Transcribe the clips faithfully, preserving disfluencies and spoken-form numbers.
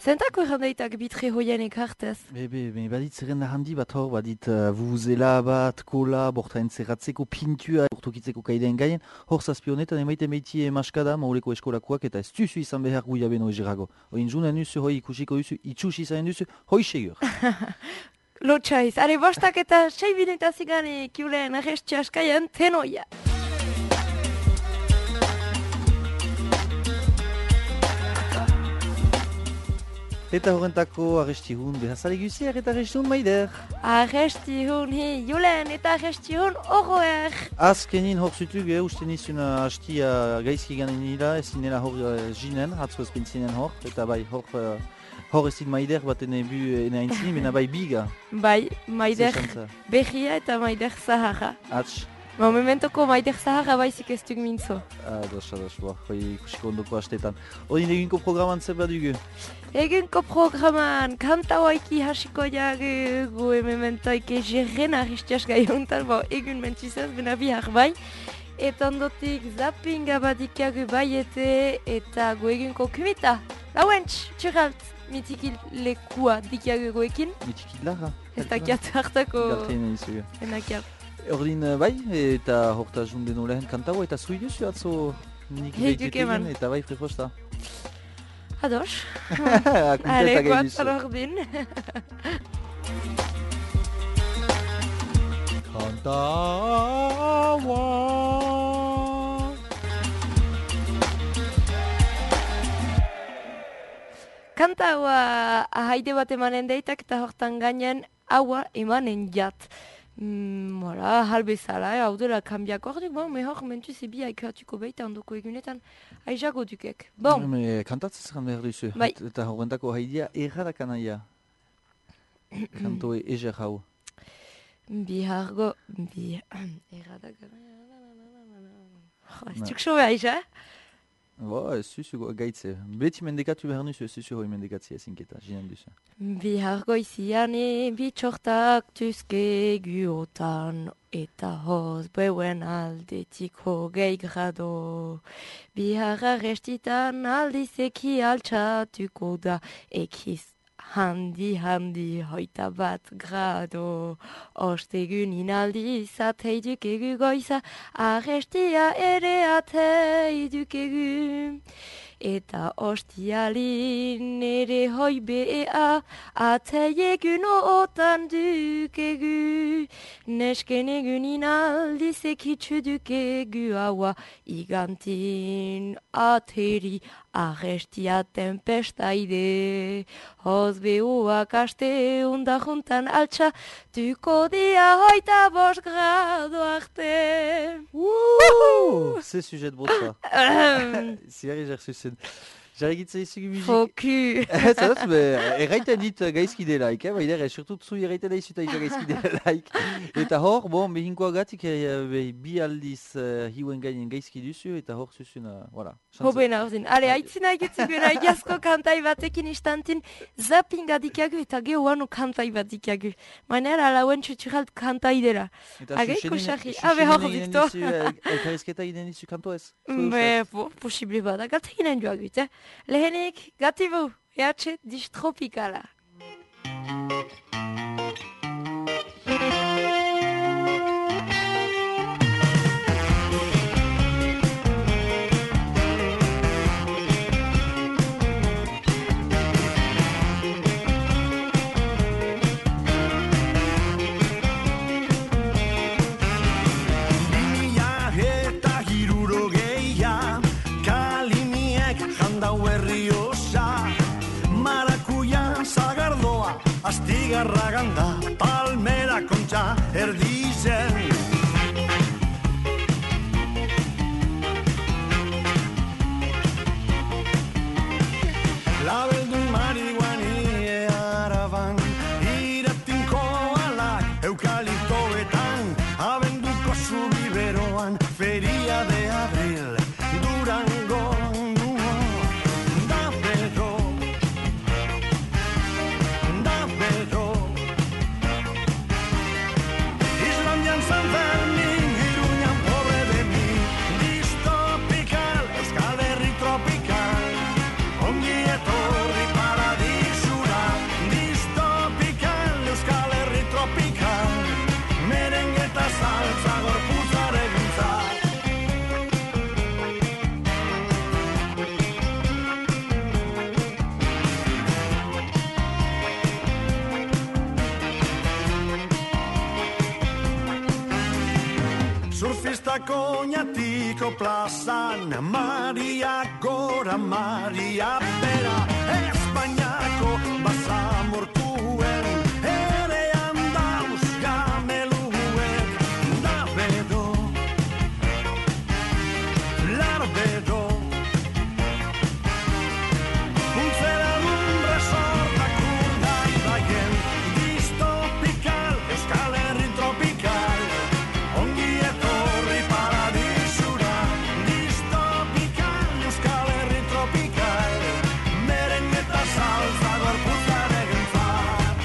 Zentako errandeitak bitre hoien ekartez? Bebe, be, badit zerrenda handi bat hor, badit uh, vuvuzela bat, kola, bortain zerratzeko, pintua, bortokitzeko kaideen gaien, hor zazpi honetan emaiten behiti emaskada, mauleko eskolakoak, eta ez duzu izan behar guia beno ezirago. Hoin junen duzu, hoi ikusiko duzu, itxusi izan duzu, hoi segur. Lotxaiz, are bostak eta sei minuta zigani kiulen arresti askaien tenoia. Eta horrentako arresti hun, behazale guziak eta arresti hun maider. Arresti hun hi, julen eta arresti hun horroer. Azkenin hor zutuk, eh, uste nizuna hastia gaizki ganen nila, ezin nela hor uh, jinen, hatzo ezpentzinen hor, eta bai hor, uh, hor ezin maider bat ene bu ene aintzini, bena bai biga. Bai, maider behia eta maider zaharra. Atx. Ma mementoko maider zaharra baizik ez duk mintzo. Ados, ados, boa, hoi ikusiko ondoko hastetan. Odin eginko programan zer bat dugu? Eginko programan, kanta hoaiki hasiko jagu, gu mementoike jerren arristias gai hontan, bo egun mentzizaz, bena bihar bai. Eta ondotik zappinga badikagu baiete, eta gu eginko kumita. Lauentz, txuralt, mitikil lekua dikiagu goekin. Mitikil lara? Ez dakiat hartako... Galtein egizu. Enakiat. Ordin bai, eta horta junden olehen kantaua, eta zui duzu atzo nik behitetegin, eta bai freposta. Ados. Akunteta Ale, gai duzu. guatzan ordin. Kantaua. Kantaua haide bat emanen deitak, eta hortan gainen haua emanen jat. Mm, Mola, halbezala, hau dela kambiako ordik, bon, mehor mentu zebi aikatuko behita ondoko egunetan aizago dukek. Bon. Me kantatzez ran behar duzu, Bai. eta horrentako haidia erradak anaia. Kantoe ezer hau. Bihargo, bi... Erradak anaia... Ez duk so behar, eh? Bo, ez zuzu gaitze. Beti mendekatu behar nuzu, ez zuzu hoi mendekatzi ezinketa, jinen duzu. Bihar goiziane bitxortak tuzke guotan, eta hoz beuen aldetik hogei grado. Bihar arrestitan aldizeki altxatuko da, ekiz handi handi hoita bat grado. Ostegunin aldiz ateidukegu goiza, arrestia ere ateidukegu. Eta ostialin ere hoi bea, ateiegun otan dukegu. Nesken egunin aldiz ekitsu dukegu haua, igantin ateri arrestia tempestaide. Hoz behuak aste unda juntan altxa, duko dia hoita bost grado arte. Wouhou! C'est sujet de botza. Ziari jar zuzen. Jarrigitza izugu musik. Foku. Ez ez, erraiten dit gaizki delaik, eh? Baider, surtut zu erraiten da izuta izo gaizki delaik. Eta hor, bon, behinko agatik, bi aldiz hiuen gainen gaizki duzu, eta hor zuzun, voilà. Hobena ordin. Ale, haitzina egitzuguna egiazko kantai batekin istantin, zapinga dikagu eta gehuanu kantai bat dikagu. Manera, lauen txutxuralt kantai dela. Ageiko xarri. Habe hor dikto. Elkarrizketa ginen dizu kanto ez? Be, bo, posible bada. Gata ginen duagut, eh? Lehenik, gatibu, ehatxe distropikala. Astigarraganda, palmera kontxa erdizen. Labeldun marihuani araban, iratinko alak eukaliptoetan, abenduko zubiberoan, feria de abril, Durango. San Bertako Oñatiko plazan Maria gora, Maria bera Espainiako basamortuen ere handauz gameluek da bedo, lar bedo Untzera dun resortak urdai daien Distopikal, Euskal Herri tropikal Ongi etorri paradisura Distopikal, Euskal Herri tropikal Merengue eta salsa gorputzaren gentzat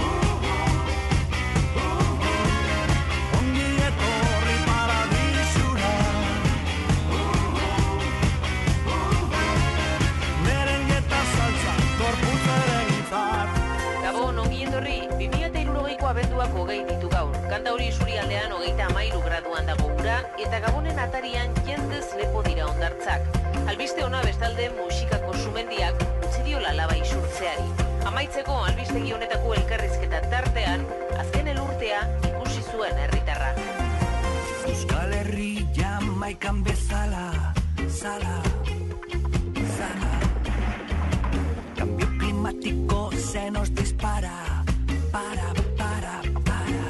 Ongi etorri paradisura Merengue eta salsa gorputzaren gentzat Gabon, ongi etorri, bi mila hirurogeiko abenduak hogei ditu gaur. Kanta hori isurialdean hogeita hamairu graduan dago ura, eta Gabonen atarian jendez lepo dira hondartzak. Albiste ona bestalde musikako sumendiak utzi diola laba isurtzeari. Amaitzeko albistegi honetako elkarrizketa tartean, azken elurtea ikusi zuen herritarra. Euskal Herri Jamaikan bezala, sala, sala. Cambio climático se nos dispara, para, para, para.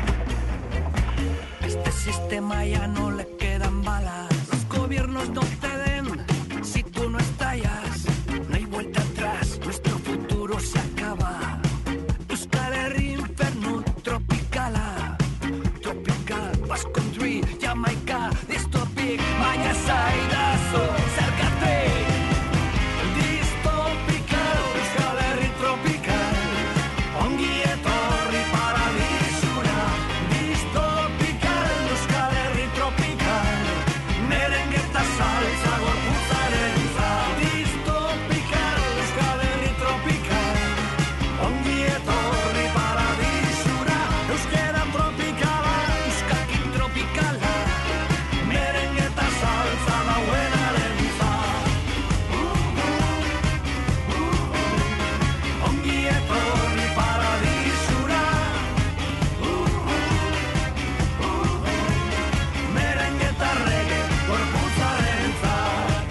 A este sistema ya no le quedan balas. Los gobiernos no ceden si tú no estallas. No hay vuelta atrás, nuestro futuro se acaba. Euskal Herri inferno tropicala, tropical, Basque Country, Jamaica, dystopic, baina zaidazu, zergate. Distopikal, Euskal Herri tropikal, ongi etorri paradisura. Distopikal, Euskal Herri tropikal, merengue eta salsa gorputzaren zat. Distopikal, Euskal Herri tropikal, ongi etorri paradisura. Euskera tropikala, euskakin tropikala, merengue eta salsa dauenaren zat. Ongi etorri paradisura Merengue eta reggae gorputzaren zat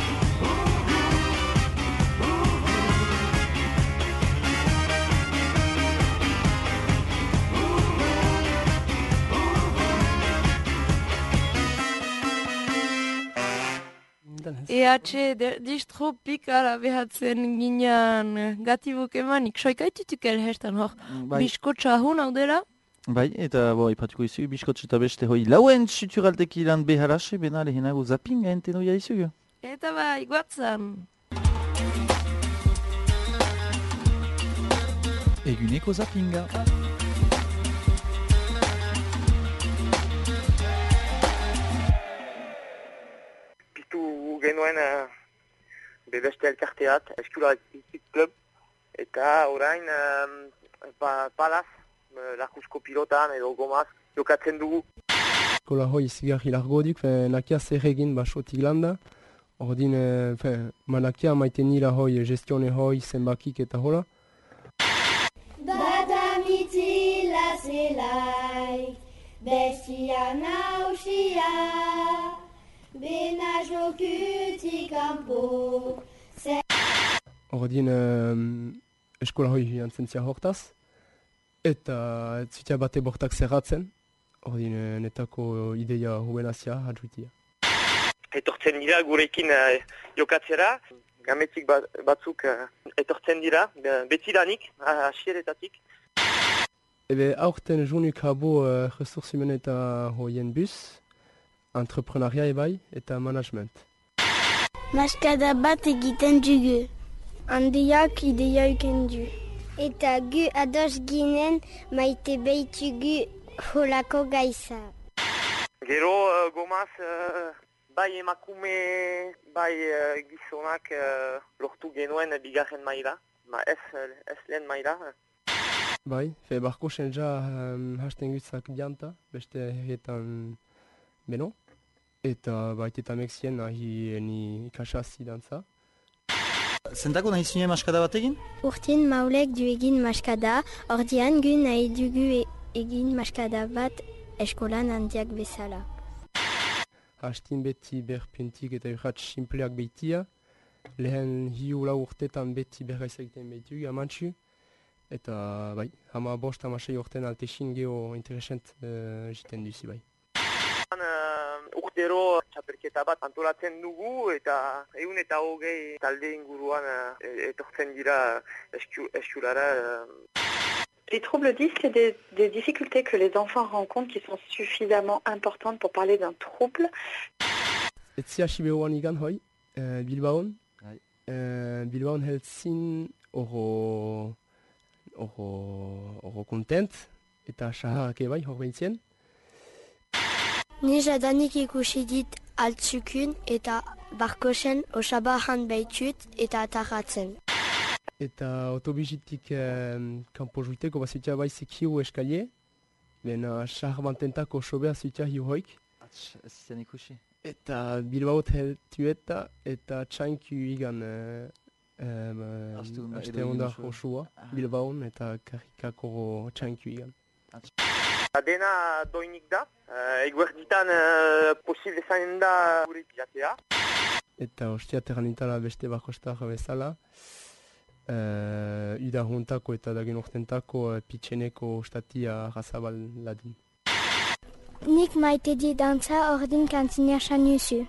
E H distropikala behatzen ginean gatibuk emanik. Soika itutuk elhestan hor. Bai. Biskotxa hun hau dela? Bai, eta bo, ipatuko izu, biskotx eta beste hoi lauen suturalteki lan beharase, bena lehenago zappinga enten hoia izu. Eta bai, guatzan. Eguneko zappinga. Piztu genuen uh, bebeste elkarteat, Eskula Club, eta orain um, pa, palaz, uh, lakusko pilotan edo gomaz jokatzen dugu. Eskola hoi zigarri largodik, nakia zer egin basotik landa. Ordin, manakia maiten nila hoi gestione hoi zenbakik eta hola. Badamitzi lazelaik, bestia nausia, bena jokutik kanpo. Ordin, eskola hoi jantzen zia hortaz. Eta zutia bate bortak zerratzen. Ordin, netako ideia huenazia hadruitia. Etortzen dira gurekin uh, jokatzera, gametik bat, batzuk uh, etortzen dira, betidanik, hasieretatik. Ebe aurten junuk habo uh, resursimen eta hoien bus, entreprenaria ebai eta management. Maskada bat egiten dugu. Handiak ideia uken du. Eta gu ados ginen maite behitugu holako gaiza. Gero uh, gomaz, uh, bai emakume, bai uh, gizonak uh, lortu genuen bigarren maila, ma ez, ez lehen maila. Bai, fe barko senja um, hasten gutzak dianta, beste herrietan beno. Eta baita mexien nahi ni ikasasi dantza. Zentako nahi zinen maskada bat egin? Urtin maulek du egin maskada, ordian gu nahi dugu e egin maskada bat eskolan handiak bezala. hastin beti berpuntik eta urrat simpleak behitia. Lehen hiu lau urtetan beti bergaiz egiten behitu, amantxu. Eta bai, hama bost hamasei urtean altesin geho interesant uh, jiten duzi bai. Uh, urtero txapelketa bat antolatzen dugu eta egun eta hogei talde inguruan uh, etortzen dira eskulara. Uh. Les troubles dys, c'est des, des difficultés que les enfants rencontrent qui sont suffisamment importantes pour parler d'un trouble. Etzi hasi behoan igan hoi, uh, Bilbaon. Uh, Bilbaon heltzin oro, oro, oro kontent eta saharrak ebai hor behitzen. Ni jadanik ikusi dit altzukun eta barkosen osabahan behitut eta atarratzen. Eta autobizitik eh, kanpo juiteko bazitia bai zikiu eskalie, lehen sahar bantentako sobea zitia hiu hoik. Ez zian ikusi. Eta Bilbaot heltueta eta txanku igan eh, eh, aste ondar osua, Bilbaon eta karikako txanku igan. Dena doinik da, uh, eguerditan uh, posible zanen da gure pilatea. Eta ostia terranitala beste bakostar bezala, uh, uda hontako eta dagen urtentako uh, pitxeneko statia razabal ladin. Nik maite di dantza ordin kantzina sanuzu.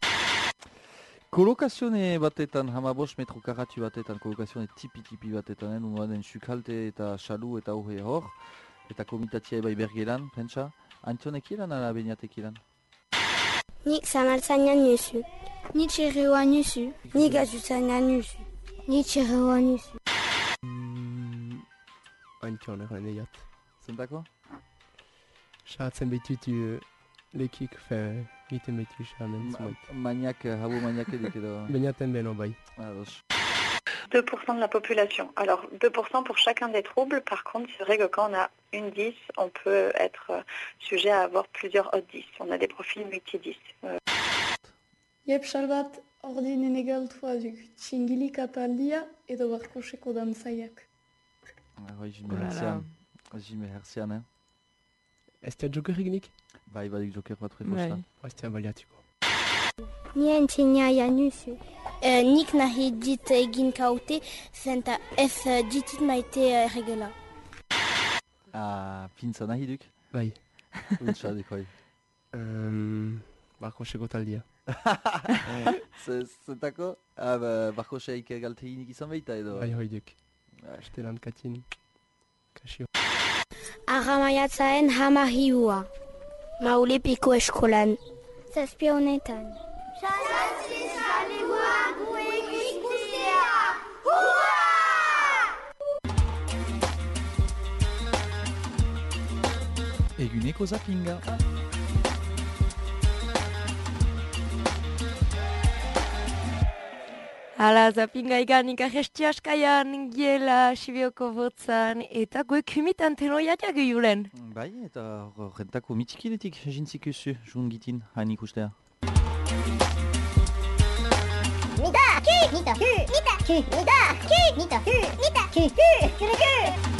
Kolokazione batetan, hama bost metro karatu batetan, kolokazione tipi-tipi batetan, eh, unaden sukalte eta xalu eta horre hor. Eta komitatia ebai bergelan, pentsa. Antonek ilan ala beniatek ilan? Nik zamaltzainan nuzu. Nik txerreoan nuzu. Nik azutzainan nuzu. Nik txerreoan nuzu. Mm, Antion erren eiat. Zentako? Xaratzen behitutu lekik, fe, egiten behitu xaramen zumoit. Maniak, habo maniak edik edo? Beniaten beno bai. Ados. deux pour cent de la population. Alors, deux pour cent pour chacun des troubles. Par contre, c'est vrai que quand on a une dix, on peut être sujet à avoir plusieurs autres dix. On a des profils multi-dix. Euh... Jep salbat ordinen egaltua duk. Txingilik ataldia edo barkoseko dantzaiak. Hoi, jime herzian. Jime herzian, eh? Ez tia jokerik nik? Bai, badik joker bat reposta. Ez tia baliatuko. Nien txinaia nuzu. Uh, nik nahi dit egin kaute, zenta ez uh, ditit maite uh, regela. Ah, pintza nahi duk? Bai. Untsa dikoi. Um, Barkoseko taldia. Zentako? Ah, barkoseik galteginik izan behita edo? Bai, hoi duk. Estelan katin. Kasio. Arramaiatzaen hama hiua. Maulepiko eskolan. Zazpi honetan. Eguneko zappinga. Hala, zappinga egan ikarresti askaian giela Sibioko botzan eta goek humitan tenoiatia gehiulen. Bai, eta rentako mitikiletik jintzikuzu, jun gitin, hain ikustea. Nita, ki, nita, hu, nita, ki, nita, ki, nita, hu, nita, ki, hu, kuruku.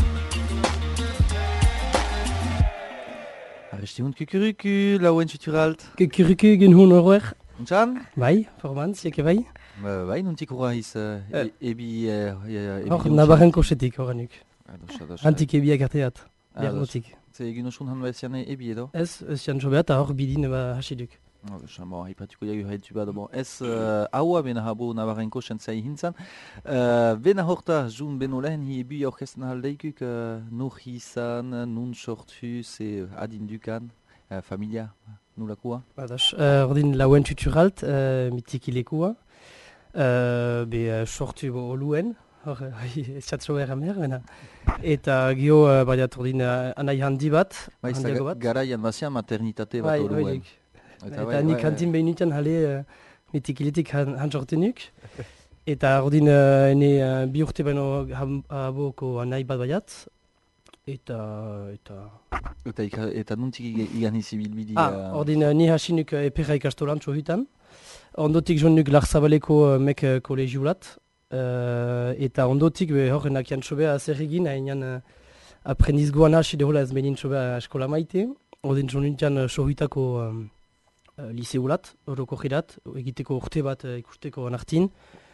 Arresti hund kukuruku, lauen suturalt. Kukuruku gen hun horrek. Untxan? Bai, formantz, jake bai? Bai, nuntik horra iz, ebi... Hor, nabarren kosetik horrenuk. Ados, ados. Antik ebiak arteat, biarnotik. Ze egin osun han bezian ebi edo? Ez, ez jan jobea eta hor bidin hasiduk. Bon, haipatuko jagu haitu bat, bon, ez haua bena habo nabarrenko sentzai hintzan. Bena horta, jun beno lehen hi ebu orkesten haldeikuk, nur izan, nun sortu, ze adindukan, familia, nulakoa? Adas, ordin lauen tuturalt, mitikilekua, be sortu bo oluen, hor, esatzo erramer, bena. Eta gio, badiat ordin anai handi bat, handiago bat. Garaian bazian maternitate bat oluen. Eta, eta nik hantin behinutan hale uh, mitikiletik han sortenuk. Eta ordin uh, ene uh, bi urte baino haboko nahi bat baiat. Eta... Eta, eta, ika, eta nuntik igan izi bilbidi... Ah, uh... ordin uh, ni hasinuk uh, eperra ikastolan txohutan. Ondotik joan Larzabaleko uh, mek uh, kolegiulat. Uh, eta ondotik be hor nakian txobea zer egin, hain uh, aprendizgoan hasi dehola ez benin txobea eskola maite. Ordin joan nintian uh, txohutako... Um, uh, liseulat, orokorrerat, egiteko urte bat uh, ikusteko nartin.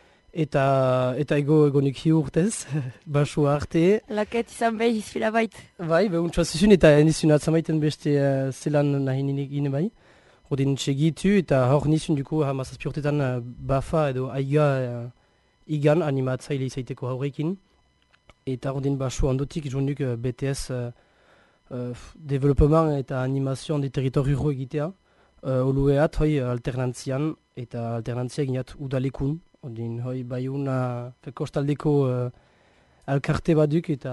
Eta, eta ego egonik hi urtez, basua arte. Laket izan behi izfila bait. Bai, behuntza zizun eta nizun atzamaiten beste uh, zelan nahi nire bai. Odin segitu eta hor nizun duko hamazazpi urtetan uh, bafa edo aiga uh, igan animatzaile izaiteko haurekin. Eta odin basua ondotik jonduk uh, B T S uh, uh, developement eta animazioan de territorio egitea. Uh, Olueat hoi alternantzian eta alternantzia eginat udalekun. Odin, hoi, baiuna, kostaldeko uh, alkarte baduk eta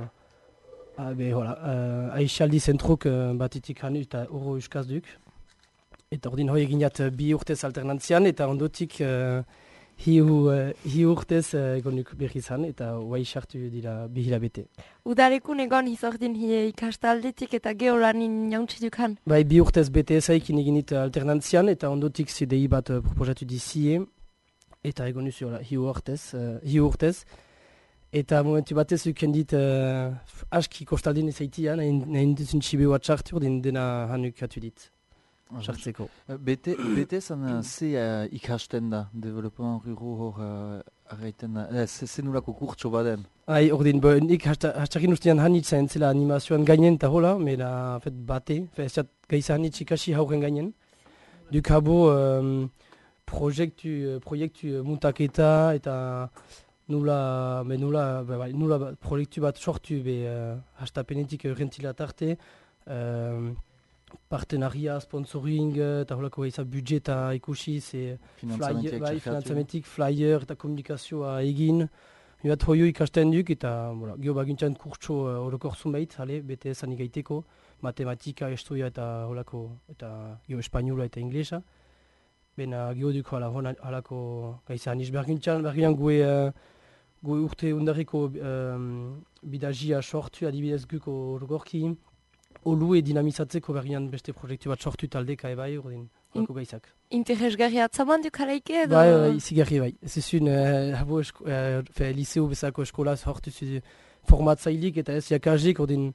uh, be, hola, uh, aixaldi zentrok uh, batitik hanu eta oro euskaz duk. Eta ordin, hoi eginat uh, bi urtez alternantzian eta ondotik uh, hi, uh, hi urtez uh, egonuk berri izan eta huai sartu dira bi hilabete. Udalekun egon hizordin hi ikastaldetik eta geolanin jauntzituk han? Bai, bi urtez B T S-aikin eginit alternantzian eta ondotik C D I bat uh, proposatu dizie. Eta egon duzu, hi urtez, uh, hi urtez. Eta momentu batez uken dit uh, aski kostaldin ezaitian, nahin duzun txibe bat sartu, den dena hanuk atu dit. Sartzeko. B T S-an ze uh, ikasten da, development ruro hor arreiten da, eh, ze nulako kurtso baden? Hai, ordin, nik hastakin ustean hanitzen zela animazioan gainen eta hola, mera fet bate, fet gaisa hanitz ikasi hauren gainen. Duk habo... Um, proiektu, proiektu muntaketa eta nula, be nula, be, bai, nula proiektu bat sortu be uh, hastapenetik rentilat arte, uh, partenaria, sponsoring eta holako eza budgeta ikusi, ze flyer, bai, finantzamentik, flyer eta komunikazioa egin. Bat hoio ikasten duk eta voilà, geho bagintzen kurtso uh, orokorzun behit, hale, B T S-an igaiteko, matematika, historia eta holako, eta geho espainola eta inglesa. Bena geho duk halako gaisa aniz bergintzen, bergian gue, uh, gue urte undarriko um, bidajia sortu, adibidez guko orgorki, olu e dinamizatzeko bergian beste proiektu bat sortu taldeka ebai, ordin, horako gaisak. Interesgarri atzaman duk haraike edo? Bai, bai, izigarri bai. Ez ezun, uh, habo esko, uh, fe, liseo bezako eskolaz hortu zu formatzailik eta ez jakajik, ordin,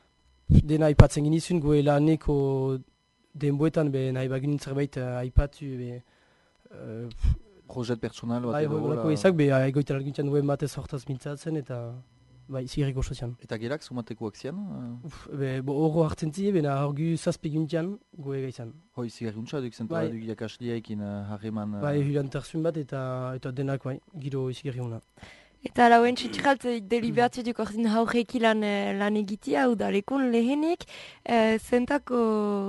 dena aipatzen ginizun, gue laneko denboetan be nahi bagin zerbait uh, aipatu be... Uh, Projet personal bat bai, edo... Bai, horako ezak, be egoitan algintzen duen batez hortaz mintzatzen eta... Bai, zigarriko sozian. Eta gerak zumateko akzian? Uf, be, bo horro hartzen zi, bena horgu zazpe gintian goe gaizan. Hoi, zigarri untsa duk zentu bai. Duk jakasliaekin harreman... Uh, bai, hulan terzun bat eta, eta denak, bai, giro zigarri una. Eta lauen txitralt deliberatu duk ordin haurreki lan, lan egitea, udalekun lehenik, e, zentako,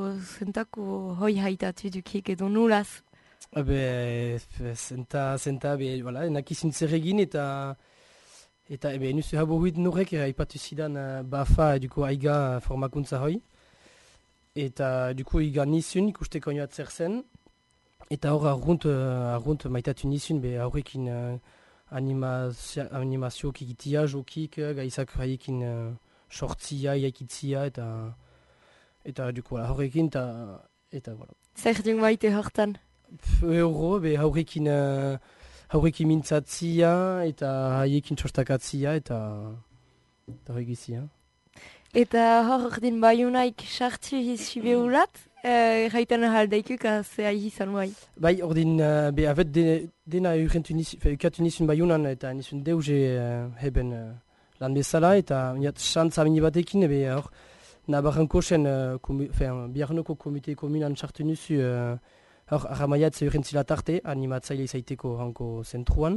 zentako hoi haitatu dukik edo nulaz? Be, zenta, zenta, be, voilà, enakizun zer egin eta... Eta ebe, nuzu habo huit norek aipatu zidan uh, bafa duko aiga formakuntza hoi. Eta duko iga nizun ikusteko nioat zer zen. Eta hor argunt, uh, argunt maitatu nizun be aurrekin uh, animazio, animazio kikitia, jokik, gaizak haiekin uh, sortzia, iaikitzia eta... Eta duko horrekin eta... Eta, voilà. Zer duk maite hortan? Euro, be aurrekin... Uh, Haurekin mintzatzia eta haiekin txostakatzia eta horregizia. Eta hor ordin baiunaik sartu hizibe ulat, erraiten ahaldaikuk azea izan bai? Bai, ordin, uh, be avet de, dena ukatu nizun baiunan eta nizun deuze uh, heben uh, lan bezala eta niat xantza bini batekin, be hor nabarranko zen uh, komu, biharnoko komite komunan sartu nizu uh, hor, arramaiat zeurentzila tarte, animatzaile izaiteko hanko zentruan.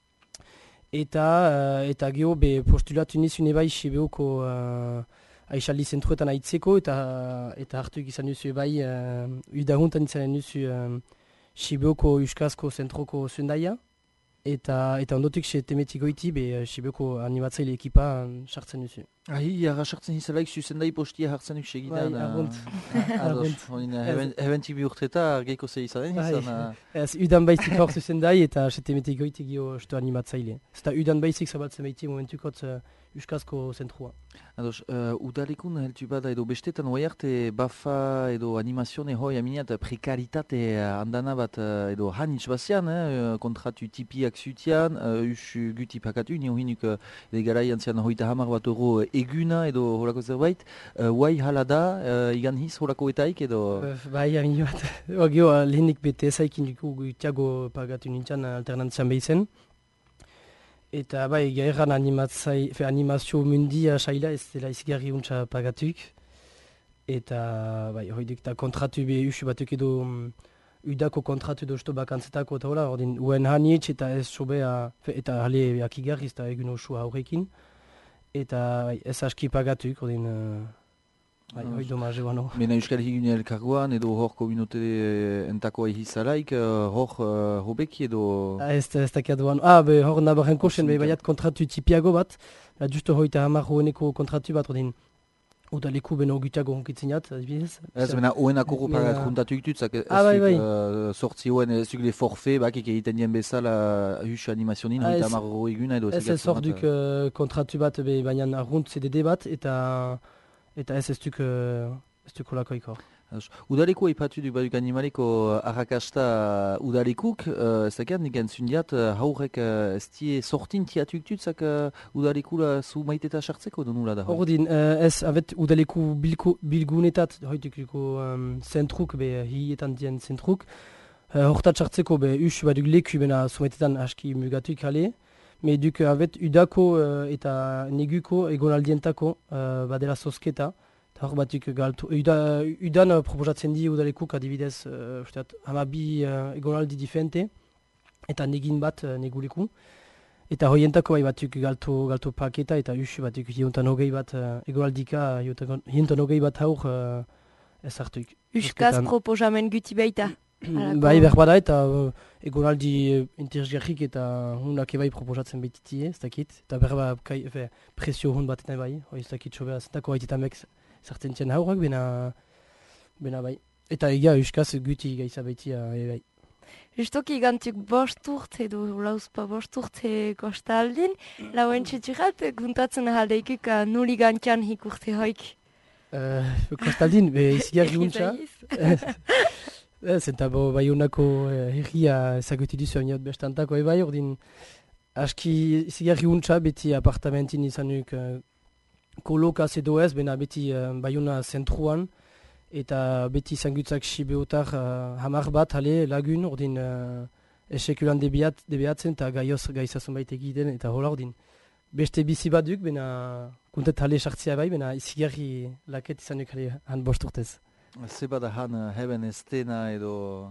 Eta, uh, eta geho, be postulatu nizun ebai Sibeoko uh, aixaldi zentruetan aitzeko, eta, eta hartu izan duzu ebai uh, udahuntan izan duzu uh, Sibeoko Euskazko zentroko zundaia. Eta, eta ondotik se temetik goiti, be Sibeoko animatzaile ekipa sartzen duzu. Ahi, jarra sartzen izalaik zuzendai postia hartzen duk segidan. Bai, argunt. Ados, hebentik bi urteta argeiko ze izanen izan. Ez, udan baizik hor zuzendai eta se temetik goiti gio esto animatzaile. Zeta udan baizik zabaltzen baiti momentukot uh, Euskazko zentrua. Ados, uh, udalekun heltu bada edo bestetan hoi arte bafa edo animazione hoi aminiat prekaritate handana bat uh, edo hanitz bazian, eh, kontratu tipiak zutian, uh, usu guti pakatu, nio hinuk uh, edo garai antzian hoita hamar bat euro eguna edo holako zerbait, uh, guai hala da, uh, igan hiz holakoetaik edo... Uh, bai, amini bat. Gio, lehenik bete ezaikin dugu gutiago pagatu nintzen alternantzian behizen. Eta bai, gairan animazio mundia saila ez dela izigarri untsa pagatuk. Eta bai, hoidik eta kontratu be usu batuk edo um, udako kontratu edo usto bakantzetako eta hola, ordin uen hanitz eta ez sobea, eta hale akigarri ez da egun osu haurekin. Eta bai, ez aski pagatuk, ordin... Uh, Bai, hoi domaze bano. Mena Euskal Higune elkargoan edo hor komunote entako ehizalaik, uh, hor uh, hobeki edo... Ah, ez ez dakiat duan. Ah, be hor nabarren kosen, be baiat kontratu tipiago bat. Ba, justo hoita hamar hoeneko kontratu bat, ordin udaleku beno gutiago honkitzinat, adibidez. Ez, bena hoenako rupagat juntatu ikututzak, ez ah, bai, bai. uh, sortzi hoen, ez duk le forfe, bakik egiten dien bezala hus animazionin, hoita hamar eguna edo... Ez ez hor duk uh, kontratu bat, be baina arrunt C D D bat, eta... Eta ez ez duk, uh, ez duk holakoiko. Udaleku aipatu duk baduk animaleko arrakasta udalikuk, uh, ez dakiat nik entzun diat, uh, haurek uh, ez die sortin tiatuk tutzak uh, udalekula zu maiteta sartzeko do nula da hoi? Ordin, uh, ez avet udaleku bilko, bilgunetat, hoituko um, zentruk, be hietan dien zentruk, uh, hortat sartzeko be us baduk leku bena zu maitetan aski mugatuik hale, me duk avet udako uh, eta neguko egonaldientako uh, badela sosketa. Eta hor batuk galtu. Uda, udan uh, proposatzen di udalekuk adibidez uh, usteat, hamabi uh, egonaldi diferente eta negin bat uh, neguleku. Eta hoientako bai batuk galtu, galtu paketa eta usu batuk hiuntan hogei bat uh, egonaldika hiuntan hogei bat haur uh, ez hartuik. Uskaz proposamen guti baita. Bai, berbada eta uh, egonaldi interesgarrik eta hunak ebai proposatzen behititie, ez dakit. Eta berba kai, fe, presio hun batetan bai, hoi ez dakit sobera, zentako haitetamek zartzen txen haurak, bena, bena bai. Eta egia euskaz guti gaiza behitia ebai. Justoki gantuk bost urte edo lauzpa bost urte kostaldin, lauen txetxurat guntatzen ahaldeikuk nuli gantian hik urte hoik. Uh, kostaldin, be izigarri guntza. Zenta bo bai honako herria ezagutu duzu hainot bestantako ebai, ordin aski izigarri guntza beti apartamentin izanuk uh, kolokaz edo ez, bena beti uh, bai hona zentruan, eta beti izangutzak sibeotar uh, hamar bat hale lagun, ordin uh, esekulan debiat, debiatzen eta gaioz gaizazun baita egiten, eta hola ordin beste bizi bat duk, bena kuntet hale sartzia bai, bena izigarri laket izanuk hale han bost urtez. Zeba da han uh, heben estena edo...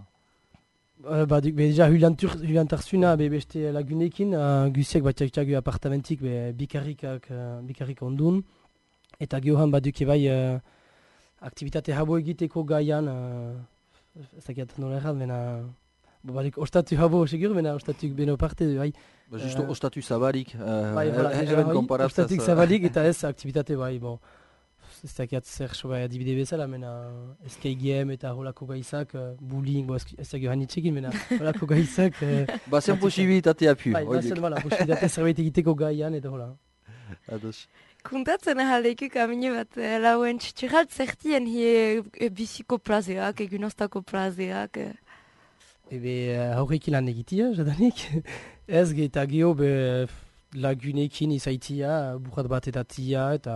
Uh, ba, duk, be, deja hulantarzuna be beste lagunekin, uh, guziak bat txagu apartamentik be bikarrikak, uh, bikarrik ondun. Eta gehoan bat duke bai uh, aktivitate habo egiteko gaian, uh, ez dakiat nola erran, bena... Ba, duk, ostatu habo segur, bena ostatuk beno parte, bai. Ba, justo uh, ostatu zabarik, uh, bai, voilà, heben komparatzaz. Ostatuk zabarik eta ez aktivitate bai, bon. Ez dakiat zer soba adibide bezala, mena eskei game eta holako gaizak, uh, bullying, bo ez dakio hanitzekin, mena holako gaizak... Uh, ba, zen posibilitatea pu. Bai, ba, zen, voilà, posibilitate zerbait egiteko gaian eta hola. Ados. Kuntatzen ahaldeikuk amine bat eh, lauen txutxurat zertien hie e, biziko plazeak, egunostako plazeak. Eh. Ebe haurrekin lan egitia, jadanik. Ez eta geho be lagunekin izaitia, burrat bat etatia eta...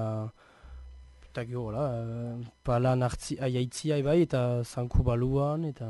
Eta geho, hola, uh, palan aiaitzia ebai eta zanku baluan eta...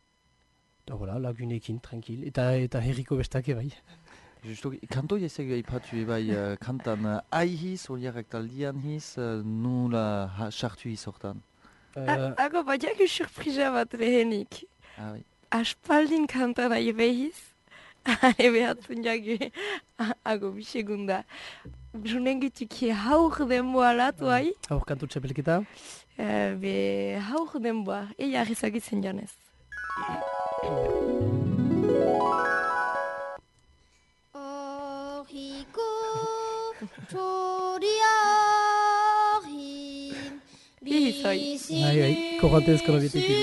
Eta hola, lagunekin, tranquil. Eta, eta herriko bestak ebai. Justo, kanto jazek aipatu ebai uh, kantan uh, aihiz, oliarrak taldian hiz, uh, nula sartu hiz hortan? Uh, Ago, badiak surprisa bat lehenik. Ah, bai. Aspaldin kantan ahi behiz. Hane behatzen jagu, ago bisegunda. Junen gutuki haur denboa latu hai. Haur kantu txapelketa? Uh, be haur denboa, eia ezagitzen janez. Orhiko txoriahin bizizoi. Bai, bai, korrantezko nobietekin.